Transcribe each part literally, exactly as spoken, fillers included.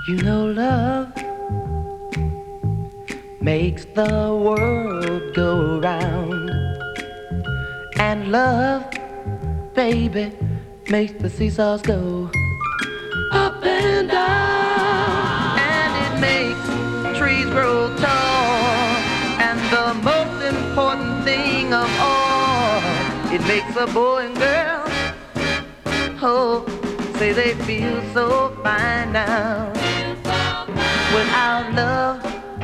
You know love makes the world go round, and love, baby, makes the seesaws go up and down, and it makes trees grow tall, and the most important thing of all, it makes a boy and girl, oh, say they feel so fine now. Without love,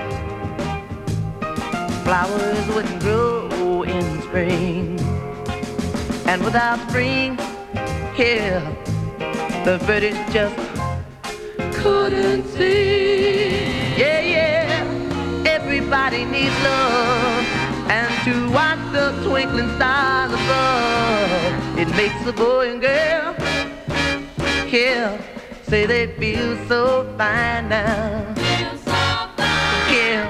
flowers wouldn't grow in spring, and without spring, here, the birdies just couldn't sing. Yeah, yeah, everybody needs love, and to watch the twinkling stars above, it makes a boy and girl, yeah, say they feel so fine now. Feel so fine. Yeah.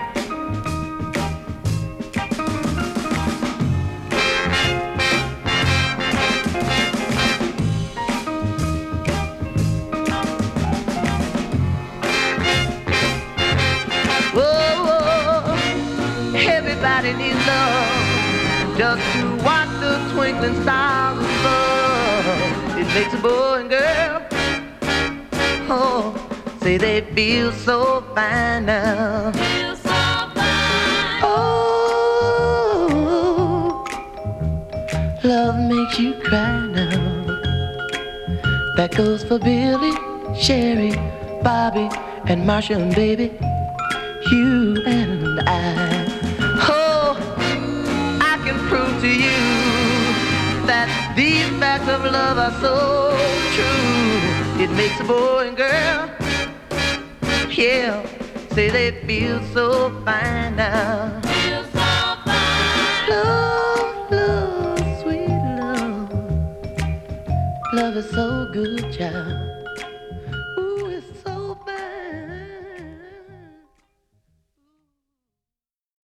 Whoa, whoa, everybody needs love, just to watch the twinkling stars above, it makes a boy and girl, oh, say they feel so fine now. Feel so fine. Oh, love makes you cry now. That goes for Billy, Sherry, Bobby, and Marsha, and baby, you and I. Oh, I can prove to you that these facts of love are so true. It makes a boy and girl, yeah, say they feel so fine now. Feel so fine. Love, love, sweet love. Love is so good, child.